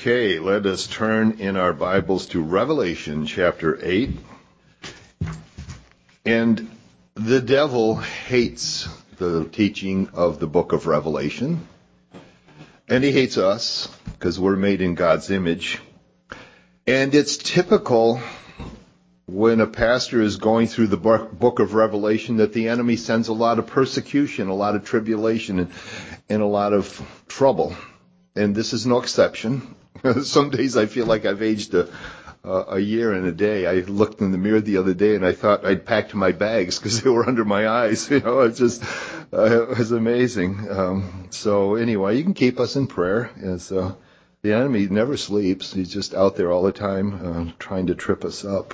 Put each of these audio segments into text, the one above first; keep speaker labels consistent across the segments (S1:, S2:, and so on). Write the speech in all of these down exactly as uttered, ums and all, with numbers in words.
S1: Okay, let us turn in our Bibles to Revelation chapter eight. And the devil hates the teaching of the book of Revelation. And he hates us because we're made in God's image. And it's typical when a pastor is going through the book of Revelation that the enemy sends a lot of persecution, a lot of tribulation, and, and a lot of trouble. And this is no exception. Some days I feel like I've aged a, a year and a day. I looked in the mirror the other day and I thought I'd packed my bags because they were under my eyes. You know, it's just, uh, it was amazing. Um, so anyway, you can keep us in prayer. As uh, the enemy never sleeps. He's just out there all the time uh, trying to trip us up.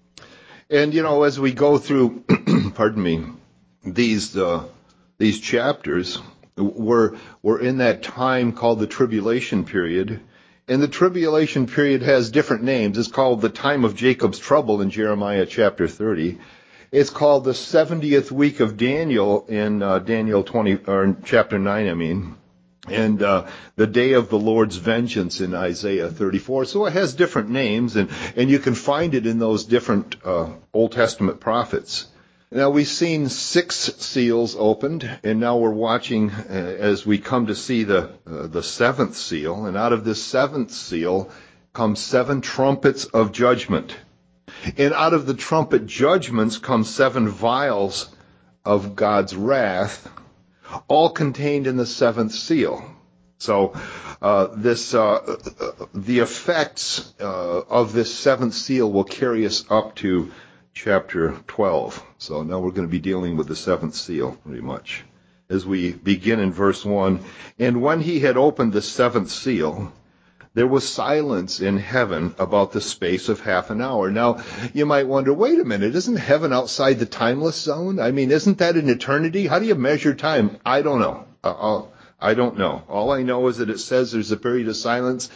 S1: And, you know, as we go through, pardon me, these uh, these chapters, we're, we're in that time called the tribulation period. And the tribulation period has different names. It's called the time of Jacob's trouble in Jeremiah chapter thirty. It's called the seventieth week of Daniel in uh, Daniel twenty, or in chapter nine, I mean. And uh, the day of the Lord's vengeance in Isaiah thirty-four. So it has different names, and, and you can find it in those different uh, Old Testament prophets. Now, we've seen six seals opened, and now we're watching uh, as we come to see the uh, the seventh seal. And out of this seventh seal come seven trumpets of judgment. And out of the trumpet judgments come seven vials of God's wrath, all contained in the seventh seal. So uh, this uh, the effects uh, of this seventh seal will carry us up to chapter twelve. So now we're going to be dealing with the seventh seal pretty much. As we begin in verse one, and when he had opened the seventh seal, there was silence in heaven about the space of half an hour. Now, you might wonder, wait a minute, isn't heaven outside the timeless zone? I mean, isn't that an eternity? How do you measure time? I don't know. Uh, I don't know. All I know is that it says there's a period of silence,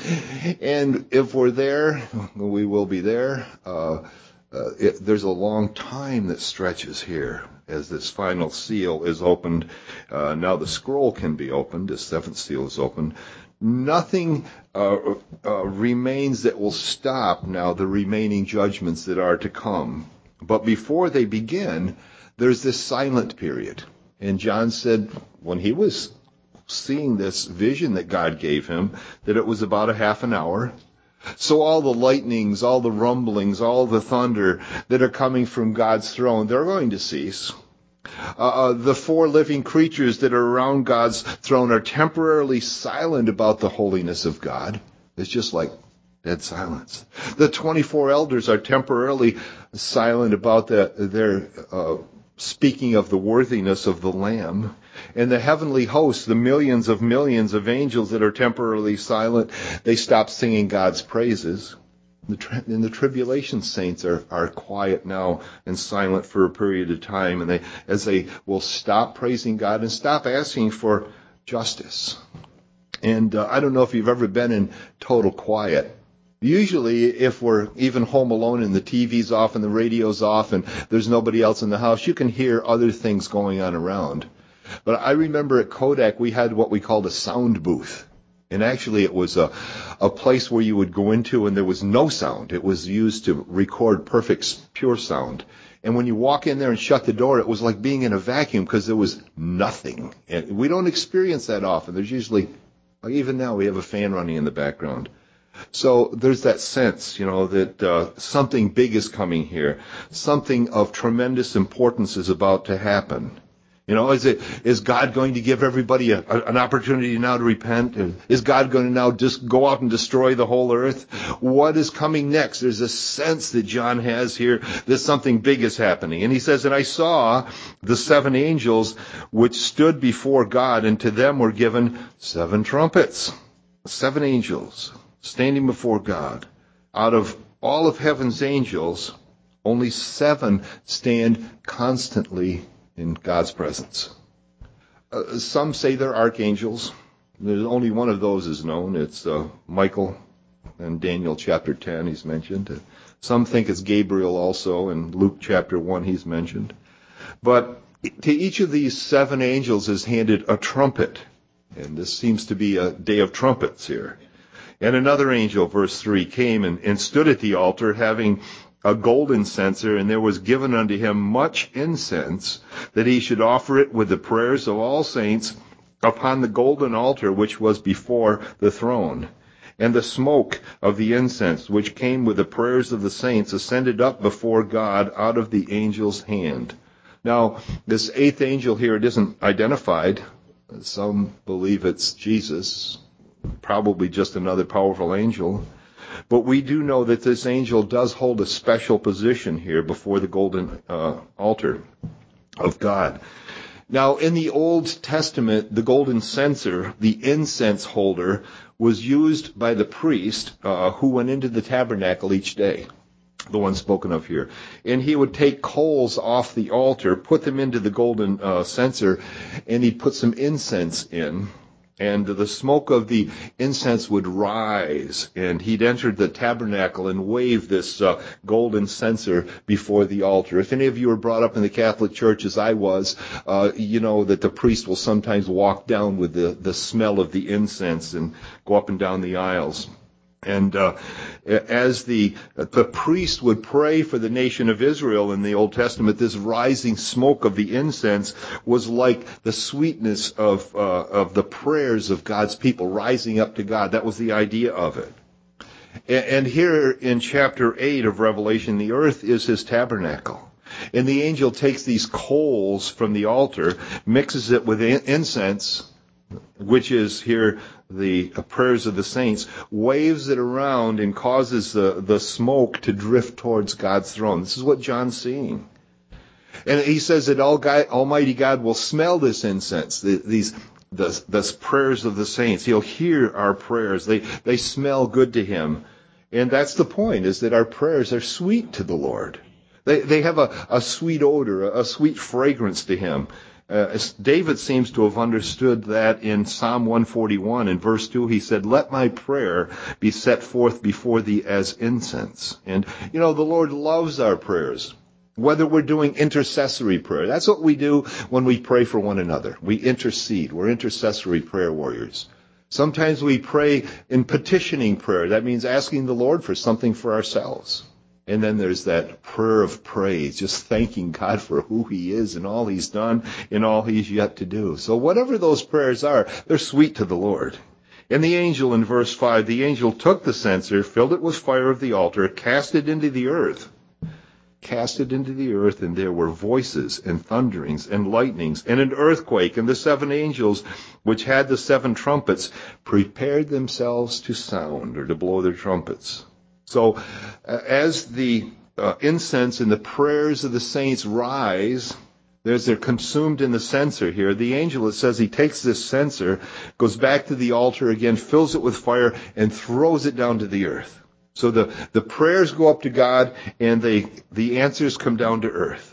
S1: and if we're there, we will be there. Uh, Uh, it, there's a long time that stretches here as this final seal is opened. Uh, now the scroll can be opened. The seventh seal is opened. Nothing uh, uh, remains that will stop now the remaining judgments that are to come. But before they begin, there's this silent period. And John said when he was seeing this vision that God gave him, that it was about a half an hour. So all the lightnings, all the rumblings, all the thunder that are coming from God's throne, they're going to cease. Uh, the four living creatures that are around God's throne are temporarily silent about the holiness of God. It's just like dead silence. The twenty-four elders are temporarily silent about the, their uh, speaking of the worthiness of the Lamb. And the heavenly hosts, the millions of millions of angels that are temporarily silent, they stop singing God's praises. The tri- and the tribulation saints are, are quiet now and silent for a period of time, and they, as they will stop praising God and stop asking for justice. And uh, I don't know if you've ever been in total quiet. Usually, if we're even home alone and the T V's off and the radio's off and there's nobody else in the house, you can hear other things going on around. But I remember at Kodak we had what we called a sound booth. And actually it was a, a place where you would go into and there was no sound. It was used to record perfect, pure sound. And when you walk in there and shut the door, it was like being in a vacuum because there was nothing. And we don't experience that often. There's usually, like even now, we have a fan running in the background. So there's that sense, you know, that uh, something big is coming here. Something of tremendous importance is about to happen. You know, is it, is God going to give everybody a, a, an opportunity now to repent? Is God going to now just go out and destroy the whole earth? What is coming next? There's a sense that John has here that something big is happening. And he says, and I saw the seven angels which stood before God, and to them were given seven trumpets. Seven angels standing before God. Out of all of heaven's angels, only seven stand constantly in God's presence. Uh, some say they're archangels. There's only one of those is known. It's uh, Michael in Daniel chapter ten, he's mentioned. Uh, some think it's Gabriel also. In Luke chapter one, he's mentioned. But to each of these seven angels is handed a trumpet. And this seems to be a day of trumpets here. And another angel, verse three, came and, and stood at the altar, having a golden censer, and there was given unto him much incense, that he should offer it with the prayers of all saints upon the golden altar which was before the throne. And the smoke of the incense, which came with the prayers of the saints, ascended up before God out of the angel's hand. Now, this eighth angel here, it isn't identified. Some believe it's Jesus, probably just another powerful angel. But we do know that this angel does hold a special position here before the golden uh, altar of God. Now, in the Old Testament, the golden censer, the incense holder, was used by the priest uh, who went into the tabernacle each day, the one spoken of here. And he would take coals off the altar, put them into the golden uh, censer, and he'd put some incense in. And the smoke of the incense would rise, and he'd enter the tabernacle and wave this uh, golden censer before the altar. If any of you were brought up in the Catholic Church, as I was, uh, you know that the priest will sometimes walk down with the, the smell of the incense and go up and down the aisles. And uh, as the the priest would pray for the nation of Israel in the Old Testament, this rising smoke of the incense was like the sweetness of uh, of the prayers of God's people rising up to God. That was the idea of it. And here in chapter eight of Revelation, the earth is his tabernacle. And the angel takes these coals from the altar, mixes it with incense, which is here the prayers of the saints, waves it around and causes the, the smoke to drift towards God's throne. This is what John's seeing. And he says that all God, Almighty God will smell this incense, the, these the, the prayers of the saints. He'll hear our prayers. They, they smell good to him. And that's the point, is that our prayers are sweet to the Lord. They, they have a, a sweet odor, a, a sweet fragrance to him. Uh, David seems to have understood that in Psalm one forty-one. In verse two, he said, "Let my prayer be set forth before thee as incense." And, you know, the Lord loves our prayers, whether we're doing intercessory prayer. That's what we do when we pray for one another. We intercede. We're intercessory prayer warriors. Sometimes we pray in petitioning prayer. That means asking the Lord for something for ourselves. And then there's that prayer of praise, just thanking God for who he is and all he's done and all he's yet to do. So whatever those prayers are, they're sweet to the Lord. And the angel in verse five, the angel took the censer, filled it with fire of the altar, cast it into the earth. Cast it into the earth, and there were voices and thunderings and lightnings and an earthquake, and the seven angels which had the seven trumpets prepared themselves to sound, or to blow their trumpets. So uh, as the uh, incense and the prayers of the saints rise, there's they're consumed in the censer here. The angel, it says, he takes this censer, goes back to the altar again, fills it with fire, and throws it down to the earth. So the, the prayers go up to God, and they, the answers come down to earth.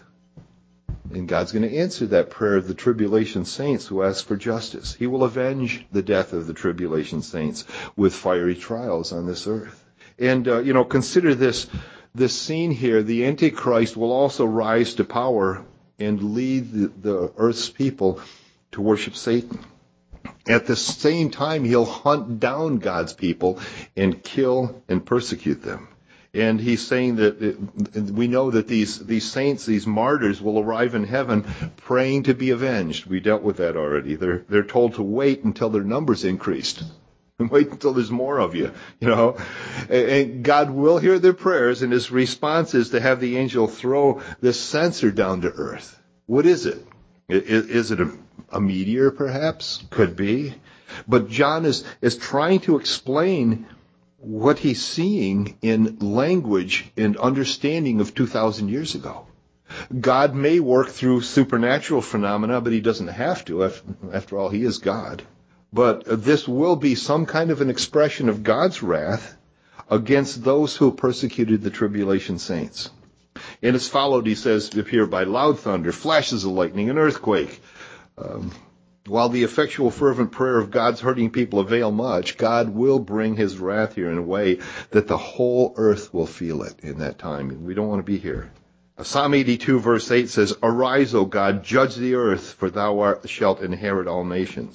S1: And God's going to answer that prayer of the tribulation saints who ask for justice. He will avenge the death of the tribulation saints with fiery trials on this earth. And, uh, you know, consider this, this scene here. The Antichrist will also rise to power and lead the, the earth's people to worship Satan. At the same time, he'll hunt down God's people and kill and persecute them. And he's saying that it, we know that these, these saints, these martyrs, will arrive in heaven praying to be avenged. We dealt with that already. They're, they're told to wait until their numbers increased. And wait until there's more of you, you know. And God will hear their prayers, and his response is to have the angel throw this censer down to earth. What is it? Is it a, a meteor, perhaps? Could be. But John is, is trying to explain what he's seeing in language and understanding of two thousand years ago. God may work through supernatural phenomena, but he doesn't have to. After all, he is God. But this will be some kind of an expression of God's wrath against those who persecuted the tribulation saints. And it's followed, he says, here by loud thunder, flashes of lightning, an earthquake. Um, while the effectual fervent prayer of God's hurting people avail much, God will bring his wrath here in a way that the whole earth will feel it in that time. We don't want to be here. Psalm eighty-two verse eight says, "Arise, O God, judge the earth, for thou art, shalt inherit all nations."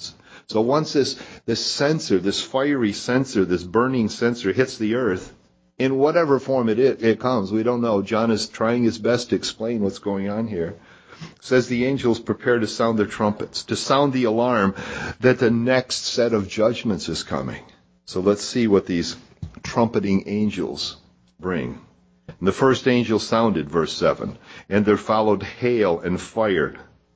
S1: So once this, this censer, this fiery censer, this burning censer hits the earth, in whatever form it, it, it comes, we don't know. John is trying his best to explain what's going on here. It says the angels prepare to sound their trumpets, to sound the alarm that the next set of judgments is coming. So let's see what these trumpeting angels bring. And the first angel sounded, verse seven, and there followed hail and fire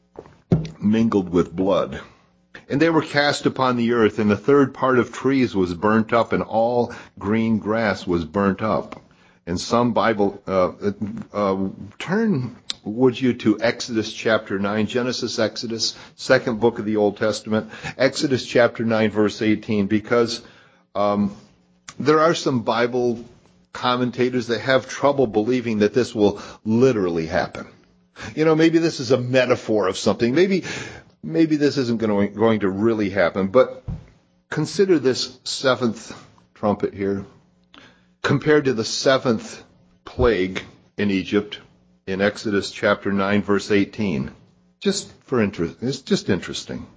S1: mingled with blood. And they were cast upon the earth, and the third part of trees was burnt up, and all green grass was burnt up. And some Bible, uh, uh, turn, would you, to Exodus chapter nine, Genesis, Exodus, second book of the Old Testament, Exodus chapter nine, verse eighteen, because um, there are some Bible commentators that have trouble believing that this will literally happen. You know, maybe this is a metaphor of something. Maybe maybe this isn't going to, going to really happen. But consider this seventh trumpet here compared to the seventh plague in Egypt in Exodus chapter nine, verse eighteen. Just for interest, it's just interesting.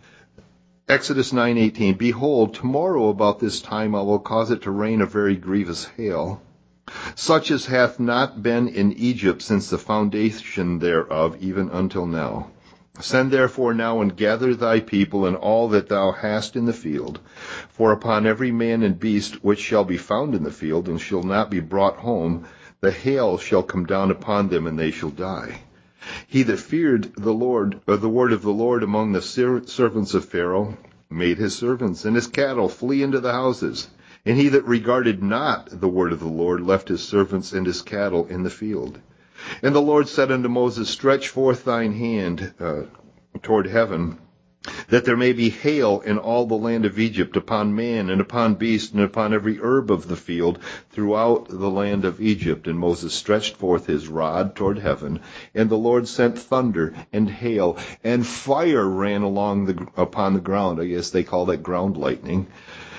S1: Exodus nine eighteen, behold, tomorrow about this time I will cause it to rain a very grievous hail, such as hath not been in Egypt since the foundation thereof, even until now. Send therefore now and gather thy people and all that thou hast in the field, for upon every man and beast which shall be found in the field, and shall not be brought home, the hail shall come down upon them, and they shall die. He that feared the Lord, or the word of the Lord among the servants of Pharaoh, made his servants and his cattle flee into the houses. And he that regarded not the word of the Lord left his servants and his cattle in the field. And the Lord said unto Moses, stretch forth thine hand uh, toward heaven, that there may be hail in all the land of Egypt, upon man and upon beast and upon every herb of the field throughout the land of Egypt. And Moses stretched forth his rod toward heaven, and the Lord sent thunder and hail, and fire ran along the upon the ground. I guess they call that ground lightning.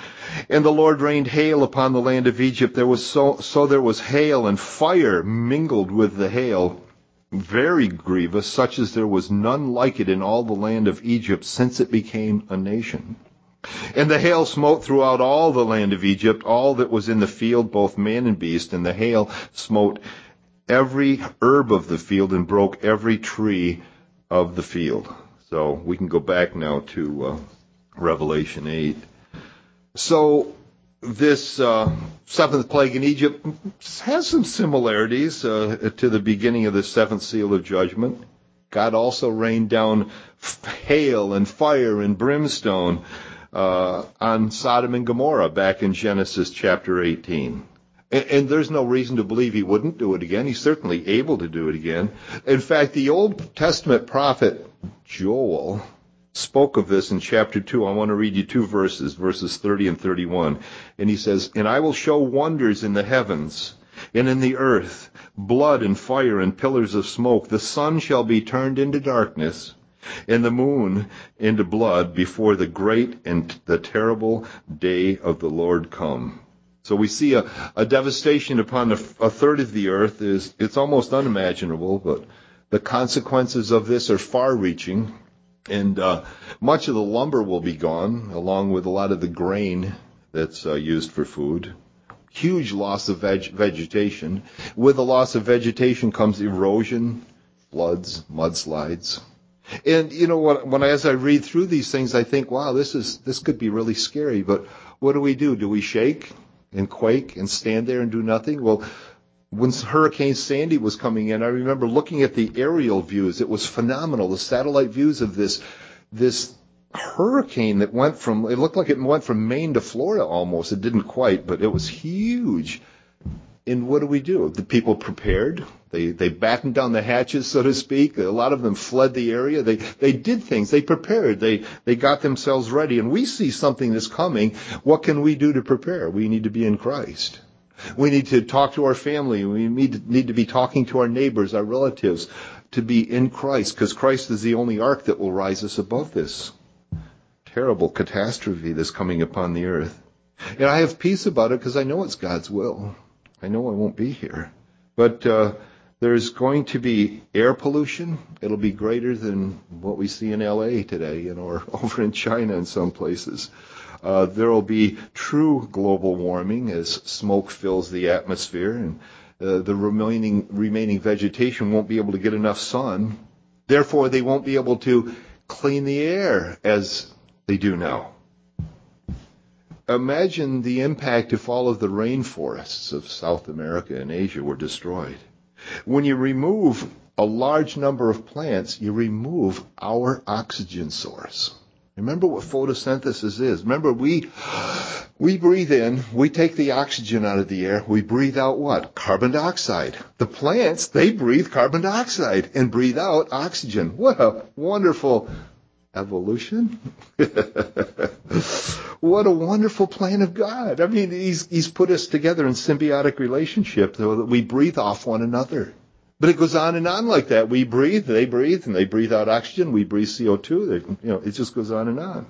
S1: And the Lord rained hail upon the land of Egypt. There was so, so there was hail and fire mingled with the hail, very grievous, such as there was none like it in all the land of Egypt since it became a nation. And the hail smote throughout all the land of Egypt, all that was in the field, both man and beast. And the hail smote every herb of the field and broke every tree of the field. So we can go back now to uh, Revelation eight. So this uh, seventh plague in Egypt has some similarities uh, to the beginning of the seventh seal of judgment. God also rained down hail and fire and brimstone uh, on Sodom and Gomorrah back in Genesis chapter eighteen. And, and there's no reason to believe he wouldn't do it again. He's certainly able to do it again. In fact, the Old Testament prophet Joel spoke of this in chapter two. I want to read you two verses, verses thirty and thirty-one. And he says, and I will show wonders in the heavens and in the earth, blood and fire and pillars of smoke. The sun shall be turned into darkness, and the moon into blood, before the great and the terrible day of the Lord come. So we see a, a devastation upon a, a third of the earth. Is it's almost unimaginable, but the consequences of this are far-reaching. And uh, much of the lumber will be gone, along with a lot of the grain that's uh, used for food. Huge loss of veg- vegetation. With the loss of vegetation comes erosion, floods, mudslides. And you know what? When I, as I read through these things, I think, wow, this is this could be really scary. But what do we do? Do we shake and quake and stand there and do nothing? Well, when Hurricane Sandy was coming in, I remember looking at the aerial views. It was phenomenal. The satellite views of this this hurricane that went from, it looked like it went from Maine to Florida almost. It didn't quite, but it was huge. And what do we do? The people prepared. They they battened down the hatches, so to speak. A lot of them fled the area. They they did things. They prepared. They they got themselves ready. And we see something that's coming. What can we do to prepare? We need to be in Christ. We need to talk to our family. We need to, need to be talking to our neighbors, our relatives, to be in Christ, because Christ is the only ark that will rise us above this terrible catastrophe that's coming upon the earth. And I have peace about it because I know it's God's will. I know I won't be here. But uh, There's going to be air pollution. It'll be greater than what we see in L A today, you know, or over in China in some places. Uh, there will be true global warming as smoke fills the atmosphere, and uh, the remaining remaining vegetation won't be able to get enough sun. Therefore, they won't be able to clean the air as they do now. Imagine the impact if all of the rainforests of South America and Asia were destroyed. When you remove a large number of plants, you remove our oxygen source. Remember what photosynthesis is. Remember, we we breathe in, we take the oxygen out of the air, we breathe out what? Carbon dioxide. The plants, they breathe carbon dioxide and breathe out oxygen. What a wonderful evolution. What a wonderful plan of God. I mean, he's, he's put us together in symbiotic relationship so that we breathe off one another. But it goes on and on like that. We breathe, they breathe, and they breathe out oxygen. We breathe C O two. They, you know, it just goes on and on.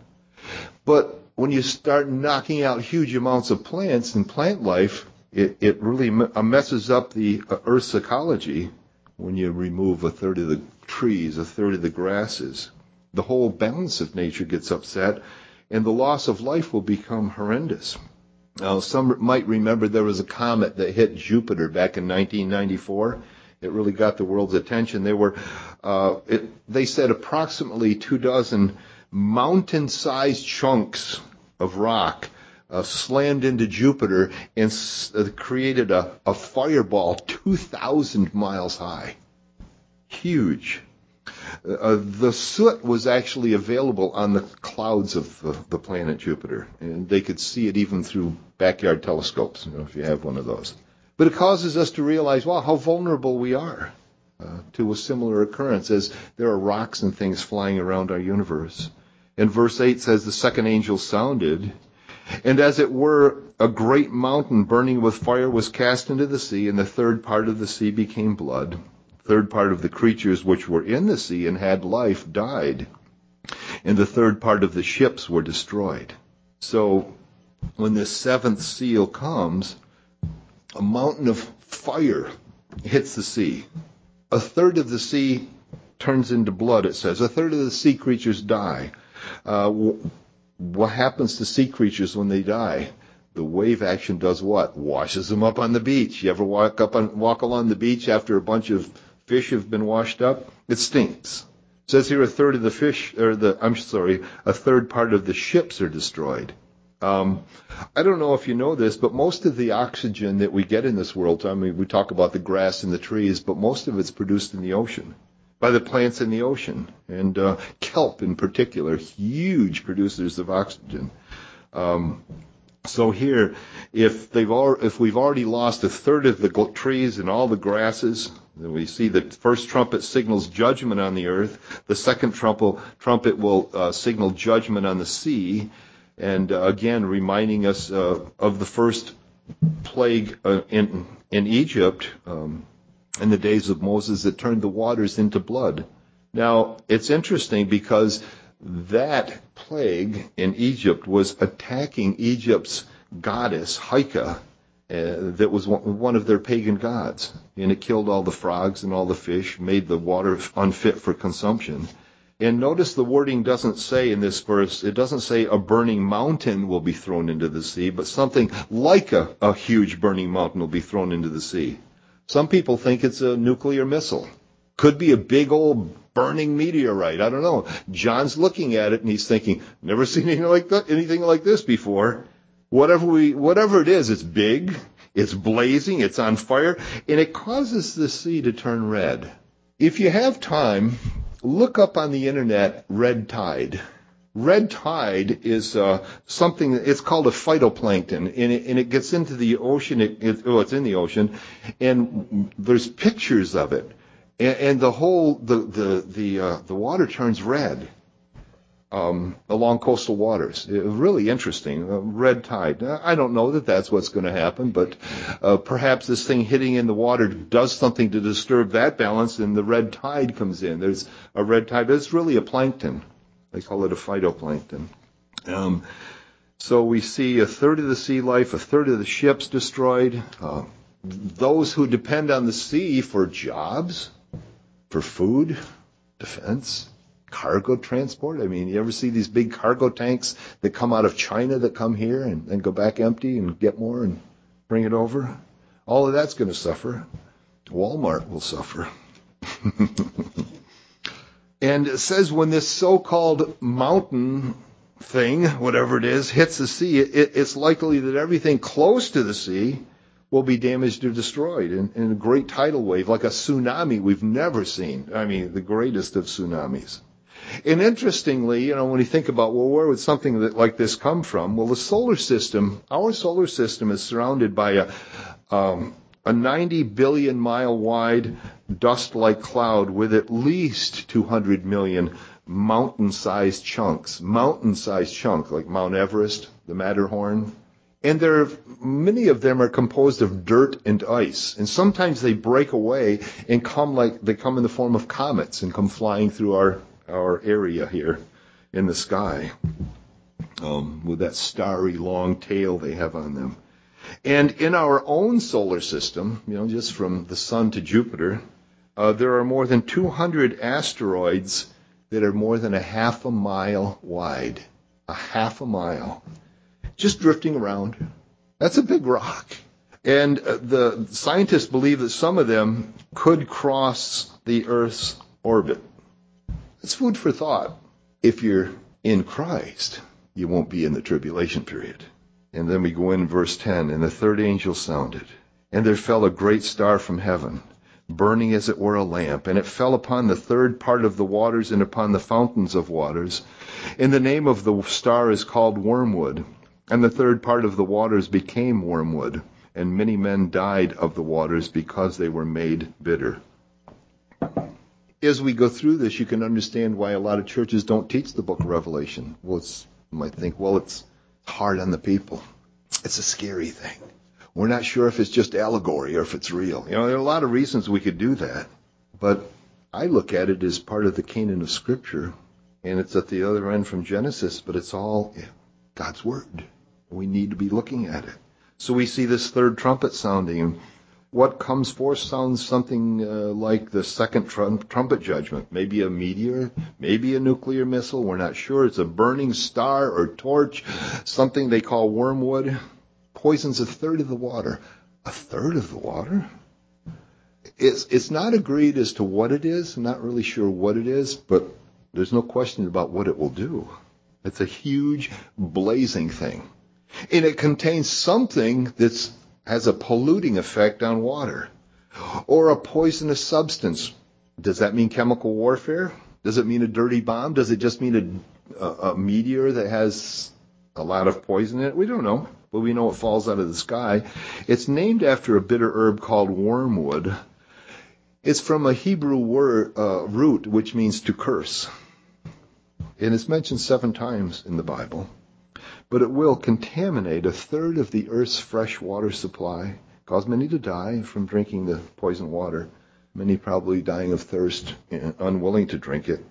S1: But when you start knocking out huge amounts of plants and plant life, it, it really messes up the Earth's ecology when you remove a third of the trees, a third of the grasses. The whole balance of nature gets upset, and the loss of life will become horrendous. Now, some might remember there was a comet that hit Jupiter back in nineteen ninety-four. It really got the world's attention. They were, uh, it, they said approximately two dozen mountain-sized chunks of rock uh, slammed into Jupiter and s- uh, created a, a fireball two thousand miles high. Huge. Uh, the soot was actually available on the clouds of the, the planet Jupiter, and they could see it even through backyard telescopes, you know, if you have one of those. But it causes us to realize, wow, how vulnerable we are uh, to a similar occurrence, as there are rocks and things flying around our universe. And verse eight says, the second angel sounded, and as it were, a great mountain burning with fire was cast into the sea, and the third part of the sea became blood. The third part of the creatures which were in the sea and had life died, and the third part of the ships were destroyed. So when the seventh seal comes, a mountain of fire hits the sea. A third of the sea turns into blood, it says. A third of the sea creatures die. Uh, what happens to sea creatures when they die? The wave action does what? Washes them up on the beach. You ever walk up on, walk along the beach after a bunch of fish have been washed up? It stinks. It says here a third of the fish, or the, I'm sorry, a third part of the ships are destroyed. Um, I don't know if you know this, but most of the oxygen that we get in this world, I mean, we talk about the grass and the trees, but most of it's produced in the ocean, by the plants in the ocean, and uh, kelp in particular, huge producers of oxygen. Um, so here, if they've al- if we've already lost a third of the gl- trees and all the grasses, then we see the first trumpet signals judgment on the earth. The second trumpet, trumpet will uh, signal judgment on the sea. And uh, again, reminding us uh, of the first plague uh, in in Egypt um, in the days of Moses that turned the waters into blood. Now, it's interesting because that plague in Egypt was attacking Egypt's goddess, Haika, uh, that was one of their pagan gods. And it killed all the frogs and all the fish, made the water unfit for consumption. And notice the wording doesn't say in this verse, it doesn't say a burning mountain will be thrown into the sea, but something like a, a huge burning mountain will be thrown into the sea. Some people think it's a nuclear missile. Could be a big old burning meteorite. I don't know. John's looking at it and he's thinking, never seen anything like that, anything like this before. Whatever we, whatever it is, it's big, it's blazing, it's on fire, and it causes the sea to turn red. If you have time, look up on the internet red tide. Red tide is uh, something, it's called a phytoplankton, and it, and it gets into the ocean, it, it, oh, it's in the ocean, and there's pictures of it. And, and the whole, the, the, the, uh, the water turns red um, along coastal waters. It was really interesting, uh, red tide. I don't know that that's what's going to happen, but uh, perhaps this thing hitting in the water does something to disturb that balance, and the red tide comes in. There's a red tide, but it's really a plankton. They call it a phytoplankton. Um, so we see a third of the sea life, a third of the ships destroyed. Uh, those who depend on the sea for jobs, for food, defense, cargo transport. I mean, you ever see these big cargo tanks that come out of China that come here and then go back empty and get more and bring it over? All of that's going to suffer. Walmart will suffer. And it says when this so-called mountain thing, whatever it is, hits the sea, it, it's likely that everything close to the sea will be damaged or destroyed in, in a great tidal wave, like a tsunami we've never seen. I mean, the greatest of tsunamis. And interestingly, you know, when you think about, well, where would something that, like this come from? Well, the solar system, our solar system is surrounded by a, um, a ninety billion mile wide dust-like cloud with at least two hundred million mountain-sized chunks. Mountain-sized chunk, like Mount Everest, the Matterhorn. And there are, many of them are composed of dirt and ice. And sometimes they break away and come like, they come in the form of comets and come flying through our, our area here in the sky. Um, with that starry long tail they have on them. And in our own solar system, you know, just from the sun to Jupiter, uh, there are more than two hundred asteroids that are more than a half a mile wide. A half a mile. Just drifting around. That's a big rock. And uh, the scientists believe that some of them could cross the Earth's orbit. It's food for thought. If you're in Christ, you won't be in the tribulation period. And then we go in verse ten, and the third angel sounded, and there fell a great star from heaven, burning as it were a lamp, and it fell upon the third part of the waters and upon the fountains of waters. And the name of the star is called Wormwood, and the third part of the waters became wormwood, and many men died of the waters because they were made bitter. As we go through this, you can understand why a lot of churches don't teach the book of Revelation. Well, it's, you might think, well, it's hard on the people. It's a scary thing. We're not sure if it's just allegory or if it's real. You know, there are a lot of reasons we could do that. But I look at it as part of the canon of Scripture, and it's at the other end from Genesis, but it's all God's Word. We need to be looking at it. So we see this third trumpet sounding. What comes forth sounds something uh, like the second trum- trumpet judgment. Maybe a meteor, maybe a nuclear missile. We're not sure. It's a burning star or torch, something they call wormwood. Poisons a third of the water. A third of the water? It's, it's not agreed as to what it is. I'm not really sure what it is, but there's no question about what it will do. It's a huge, blazing thing. And it contains something that's has a polluting effect on water, or a poisonous substance. Does that mean chemical warfare? Does it mean a dirty bomb? Does it just mean a, a, a meteor that has a lot of poison in it? We don't know, but we know it falls out of the sky. It's named after a bitter herb called wormwood. It's from a Hebrew word, uh, root, which means to curse. And it's mentioned seven times in the Bible. But it will contaminate a third of the earth's fresh water supply, cause many to die from drinking the poisoned water, many probably dying of thirst, unwilling to drink it,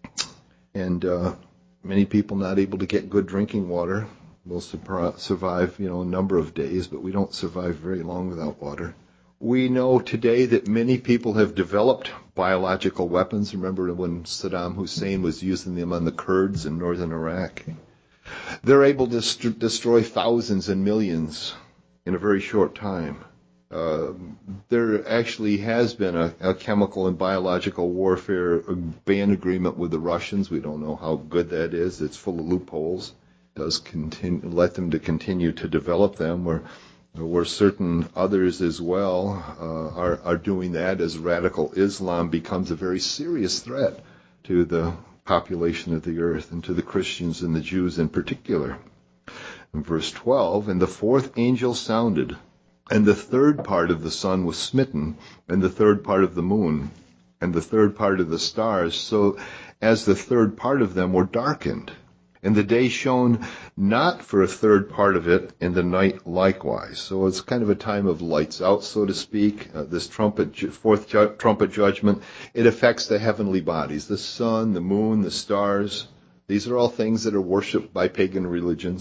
S1: and uh, many people not able to get good drinking water. Will survive, you know, a number of days, but we don't survive very long without water. We know today that many people have developed biological weapons. Remember when Saddam Hussein was using them on the Kurds in northern Iraq? They're able to st- destroy thousands and millions in a very short time. Uh, there actually has been a, a chemical and biological warfare ban agreement with the Russians. We don't know how good that is. It's full of loopholes. It does continue, let them to continue to develop them, where, where certain others as well uh, are, are doing that as radical Islam becomes a very serious threat to the population of the earth and to the Christians and the Jews in particular. In verse twelve, and the fourth angel sounded, and the third part of the sun was smitten, and the third part of the moon, and the third part of the stars, so as the third part of them were darkened. And the day shone not for a third part of it, and the night likewise. So it's kind of a time of lights out, so to speak. Uh, this trumpet, fourth ju- trumpet judgment, it affects the heavenly bodies, the sun, the moon, the stars. These are all things that are worshipped by pagan religions.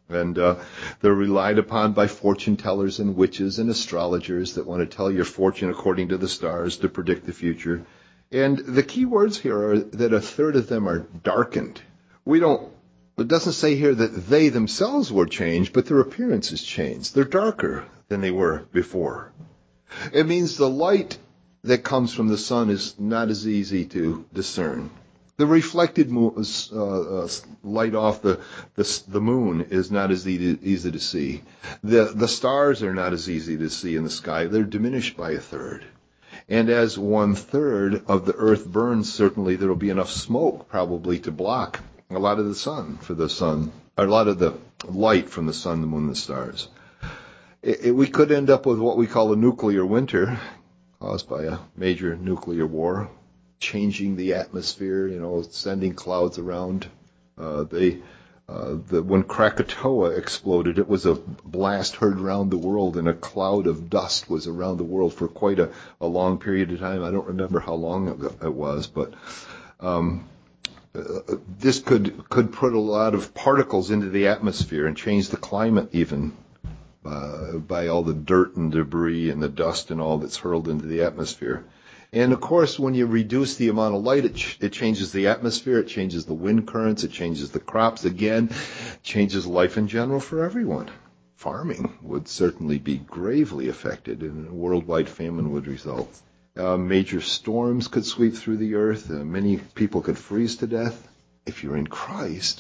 S1: And uh, they're relied upon by fortune tellers and witches and astrologers that want to tell your fortune according to the stars to predict the future. And the key words here are that a third of them are darkened. We don't, it doesn't say here that they themselves were changed, but their appearance is changed. They're darker than they were before. It means the light that comes from the sun is not as easy to discern. The reflected mo- uh, uh, light off the, the the moon is not as easy, easy to see. The the stars are not as easy to see in the sky. They're diminished by a third. And as one third of the earth burns, certainly there will be enough smoke probably to block a lot of the sun for the sun, or a lot of the light from the sun, the moon, and the stars. It, it, we could end up with what we call a nuclear winter caused by a major nuclear war, changing the atmosphere, you know, sending clouds around. Uh, they, uh, the, when Krakatoa exploded, it was a blast heard around the world, and a cloud of dust was around the world for quite a, a long period of time. I don't remember how long it was, but um, uh, this could could put a lot of particles into the atmosphere and change the climate even. Uh, by all the dirt and debris and the dust and all that's hurled into the atmosphere. And of course, when you reduce the amount of light, it, ch- it changes the atmosphere, it changes the wind currents, it changes the crops, again, changes life in general for everyone. Farming would certainly be gravely affected, and a worldwide famine would result. Uh, major storms could sweep through the earth, uh, many people could freeze to death. If you're in Christ,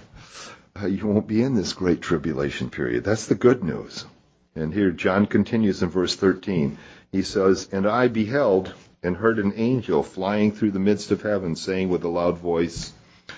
S1: you won't be in this great tribulation period. That's the good news. And here John continues in verse thirteen. He says, "And I beheld and heard an angel flying through the midst of heaven, saying with a loud voice,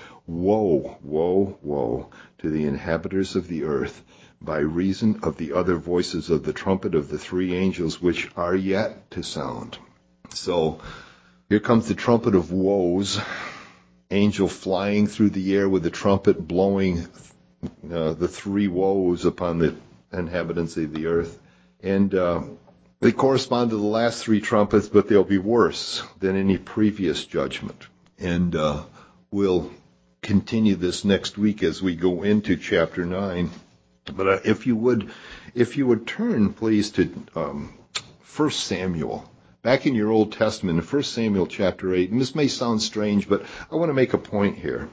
S1: Woe, woe, woe to the inhabitants of the earth, by reason of the other voices of the trumpet of the three angels which are yet to sound." So here comes the trumpet of woes. Angel flying through the air with the trumpet blowing uh, the three woes upon the inhabitants of the earth. And uh, they correspond to the last three trumpets, but they'll be worse than any previous judgment. And uh, we'll continue this next week as we go into chapter nine. But uh, if you would, if you would turn, please, to um, First Samuel. Back in your Old Testament, in First Samuel chapter eight, and this may sound strange, but I want to make a point here.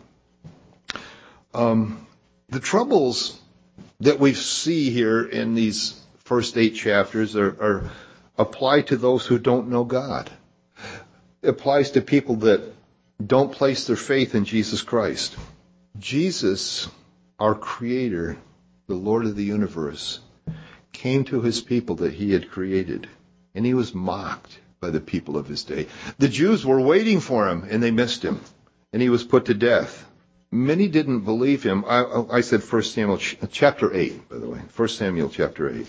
S1: Um, the troubles that we see here in these first eight chapters are, are apply to those who don't know God. It applies to people that don't place their faith in Jesus Christ. Jesus, our Creator, the Lord of the universe, came to his people that he had created. And he was mocked by the people of his day. The Jews were waiting for him, and they missed him. And he was put to death. Many didn't believe him. I, I said First Samuel chapter eight, by the way. First Samuel chapter eight.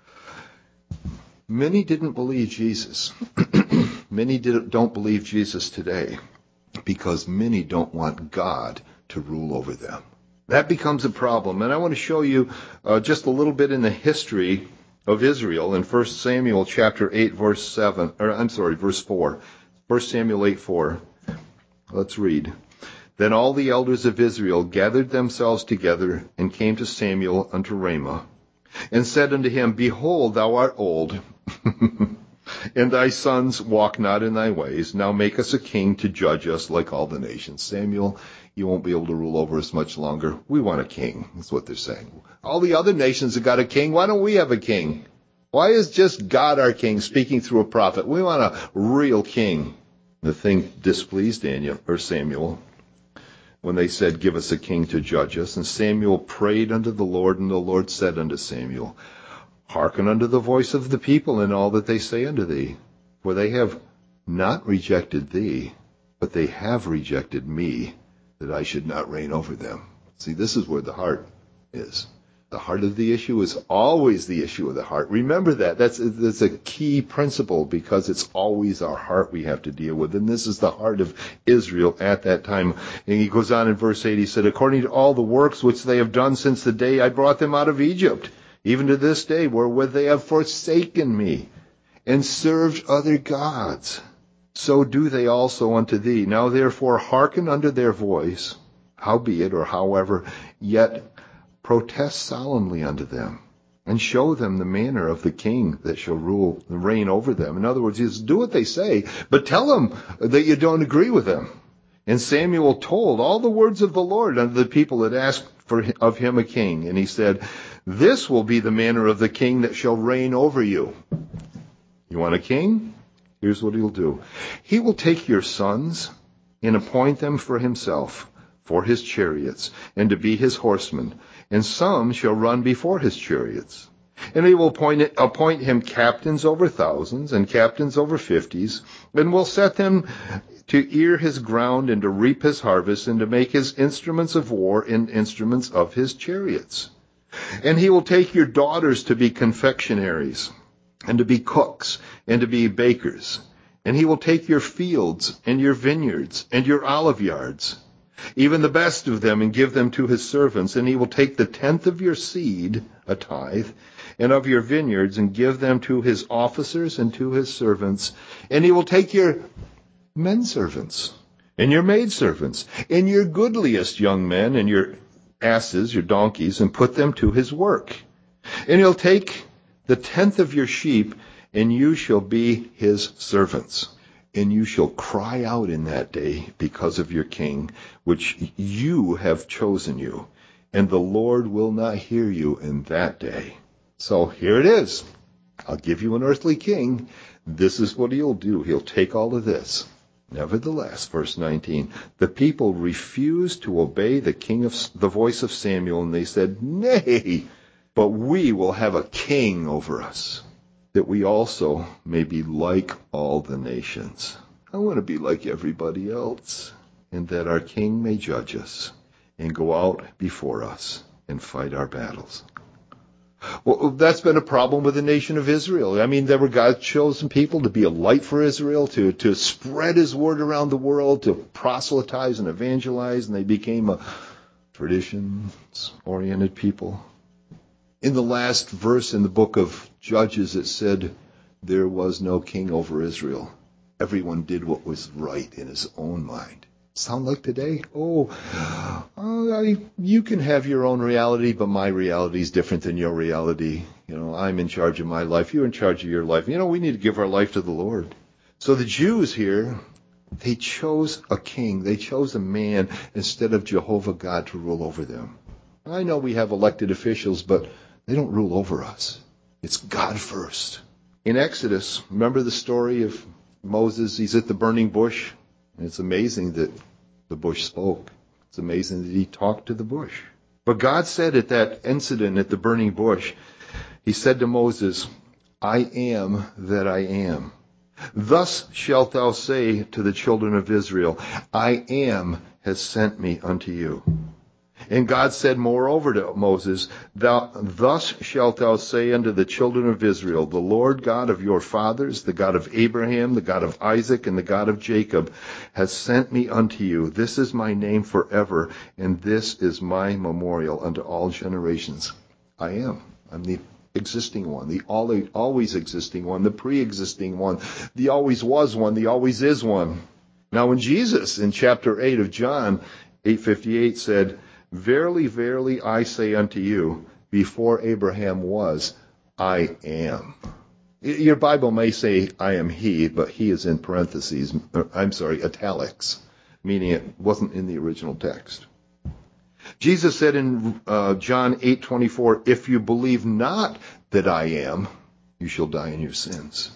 S1: Many didn't believe Jesus. Many did, don't believe Jesus today because many don't want God to rule over them. That becomes a problem. And I want to show you uh, just a little bit in the history of Israel in First Samuel chapter eight, verse seven, or I'm sorry, verse four. First Samuel eight, four. Let's read. "Then all the elders of Israel gathered themselves together and came to Samuel unto Ramah, and said unto him, Behold, thou art old, and thy sons walk not in thy ways. Now make us a king to judge us like all the nations." Samuel, you won't be able to rule over us much longer. We want a king. That's what they're saying. All the other nations have got a king. Why don't we have a king? Why is just God our king speaking through a prophet? We want a real king. The thing displeased Daniel or Samuel when they said, "Give us a king to judge us." And Samuel prayed unto the Lord, and the Lord said unto Samuel, "Hearken unto the voice of the people in all that they say unto thee, for they have not rejected thee, but they have rejected me, that I should not reign over them." See, this is where the heart is. The heart of the issue is always the issue of the heart. Remember that. That's, that's a key principle, because it's always our heart we have to deal with. And this is the heart of Israel at that time. And he goes on in verse eight, he said, "According to all the works which they have done since the day I brought them out of Egypt, even to this day, wherewith they have forsaken me, and served other gods, so do they also unto thee. Now therefore hearken unto their voice, howbeit, or however, yet protest solemnly unto them, and show them the manner of the king that shall rule and reign over them. In other words, he says, do what they say, but tell them that you don't agree with them. And Samuel told all the words of the Lord unto the people that asked for of him a king. And he said, this will be the manner of the king that shall reign over you. You want a king? Here's what he'll do. He will take your sons and appoint them for himself, for his chariots, and to be his horsemen. And some shall run before his chariots. And he will appoint, appoint him captains over thousands, and captains over fifties, and will set them to ear his ground, and to reap his harvest, and to make his instruments of war and instruments of his chariots. And he will take your daughters to be confectionaries, and to be cooks, and to be bakers. And he will take your fields, and your vineyards, and your olive yards, even the best of them, and give them to his servants. And he will take the tenth of your seed, a tithe, and of your vineyards, and give them to his officers and to his servants. And he will take your men servants, and your maid servants, and your goodliest young men, and your asses, your donkeys, and put them to his work. And he'll take the tenth of your sheep, and you shall be his servants. And you shall cry out in that day because of your king, which you have chosen you. And the Lord will not hear you in that day. So here it is. I'll give you an earthly king. This is what he'll do. He'll take all of this. Nevertheless, verse nineteen, the people refused to obey the king of the voice of Samuel, and they said, nay, but we will have a king over us, that we also may be like all the nations. I want to be like everybody else, and that our king may judge us and go out before us and fight our battles. Well, that's been a problem with the nation of Israel. I mean, there were God's chosen people to be a light for Israel, to, to spread his word around the world, to proselytize and evangelize, and they became a traditions-oriented people. In the last verse in the book of Judges, it said, there was no king over Israel. Everyone did what was right in his own mind. Sound like today? Oh, uh, you can have your own reality, but my reality is different than your reality. You know, I'm in charge of my life. You're in charge of your life. You know, we need to give our life to the Lord. So the Jews here, they chose a king. They chose a man instead of Jehovah God to rule over them. I know we have elected officials, but they don't rule over us. It's God first. In Exodus, remember the story of Moses? He's at the burning bush. And it's amazing that the bush spoke. It's amazing that he talked to the bush. But God said at that incident at the burning bush, he said to Moses, I am that I am. Thus shalt thou say to the children of Israel, I am has sent me unto you. And God said moreover to Moses, Thou, thus shalt thou say unto the children of Israel, the Lord God of your fathers, the God of Abraham, the God of Isaac, and the God of Jacob, has sent me unto you. This is my name forever, and this is my memorial unto all generations. I am. I'm the existing one, the always existing one, the pre-existing one, the always was one, the always is one. Now when Jesus, in chapter eight of John, eight fifty-eight said, Verily, verily, I say unto you, before Abraham was, I am. Your Bible may say, I am he, but he is in parentheses, I'm sorry, italics, meaning it wasn't in the original text. Jesus said in uh, John eight twenty-four, if you believe not that I am, you shall die in your sins.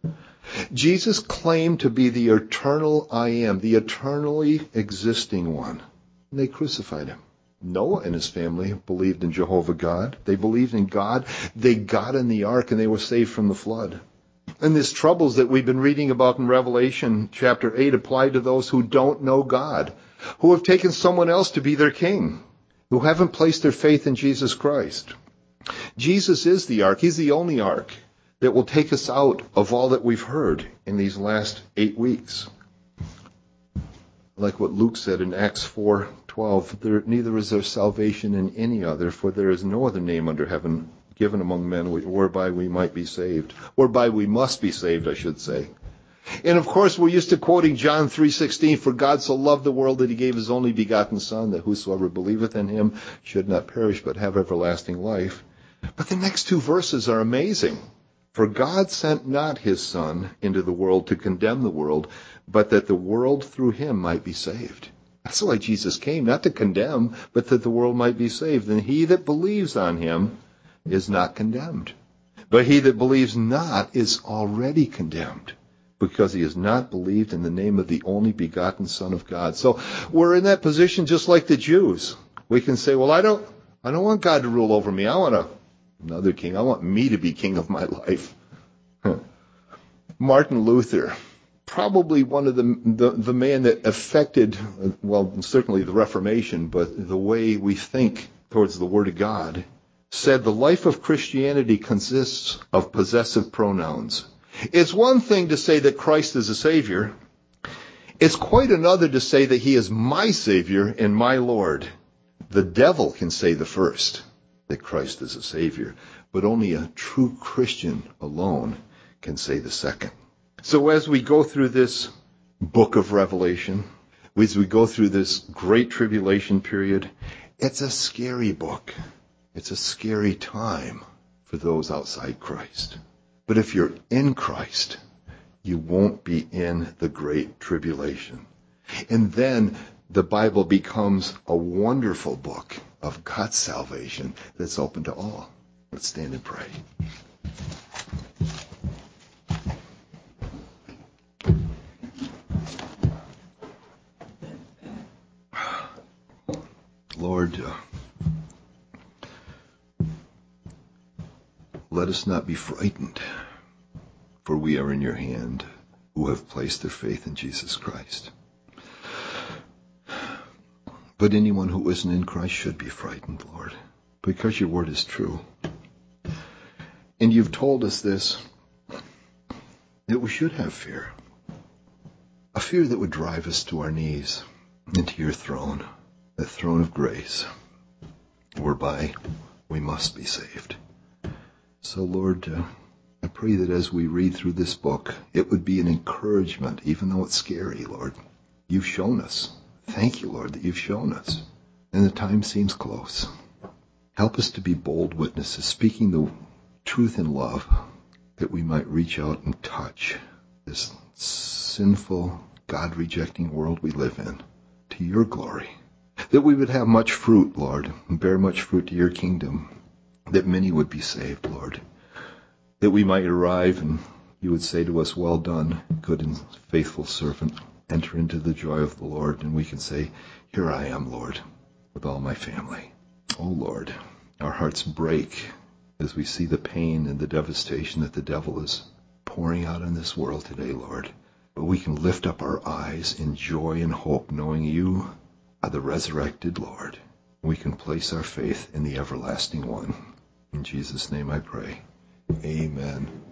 S1: Jesus claimed to be the eternal I am, the eternally existing one. And they crucified him. Noah and his family believed in Jehovah God. They believed in God. They got in the ark and they were saved from the flood. And these troubles that we've been reading about in Revelation chapter eight apply to those who don't know God, who have taken someone else to be their king, who haven't placed their faith in Jesus Christ. Jesus is the ark. He's the only ark that will take us out of all that we've heard in these last eight weeks. Like what Luke said in Acts four twelve, there, neither is there salvation in any other, for there is no other name under heaven given among men whereby we might be saved. Whereby we must be saved, I should say. And of course, we're used to quoting John three sixteen, for God so loved the world that he gave his only begotten Son, that whosoever believeth in him should not perish but have everlasting life. But the next two verses are amazing. For God sent not his Son into the world to condemn the world, but that the world through him might be saved. That's why Jesus came, not to condemn, but that the world might be saved. And he that believes on him is not condemned. But he that believes not is already condemned, because he has not believed in the name of the only begotten Son of God. So we're in that position just like the Jews. We can say, well, I don't, I don't want God to rule over me. I want a, another king. I want me to be king of my life. Martin Luther, probably one of the, the, the man that affected, well, certainly the Reformation, but the way we think towards the Word of God, said the life of Christianity consists of possessive pronouns. It's one thing to say that Christ is a Savior. It's quite another to say that he is my Savior and my Lord. The devil can say the first, that Christ is a Savior, but only a true Christian alone can say the second. So as we go through this book of Revelation, as we go through this great tribulation period, it's a scary book. It's a scary time for those outside Christ. But if you're in Christ, you won't be in the great tribulation. And then the Bible becomes a wonderful book of God's salvation that's open to all. Let's stand and pray. Lord, uh, let us not be frightened, for we are in your hand who have placed their faith in Jesus Christ. But anyone who isn't in Christ should be frightened, Lord, because your word is true. And you've told us this, that we should have fear. A fear that would drive us to our knees into your throne, the throne of grace, whereby we must be saved. So, Lord, uh, I pray that as we read through this book, it would be an encouragement, even though it's scary, Lord. You've shown us. Thank you, Lord, that you've shown us. And the time seems close. Help us to be bold witnesses, speaking the truth in love, that we might reach out and touch this sinful, God-rejecting world we live in to your glory. That we would have much fruit, Lord, and bear much fruit to your kingdom. That many would be saved, Lord. That we might arrive and you would say to us, well done, good and faithful servant. Enter into the joy of the Lord. And we can say, here I am, Lord, with all my family. Oh, Lord, our hearts break as we see the pain and the devastation that the devil is pouring out in this world today, Lord. But we can lift up our eyes in joy and hope, knowing you are the resurrected Lord. We can place our faith in the everlasting one. In Jesus' name I pray. Amen.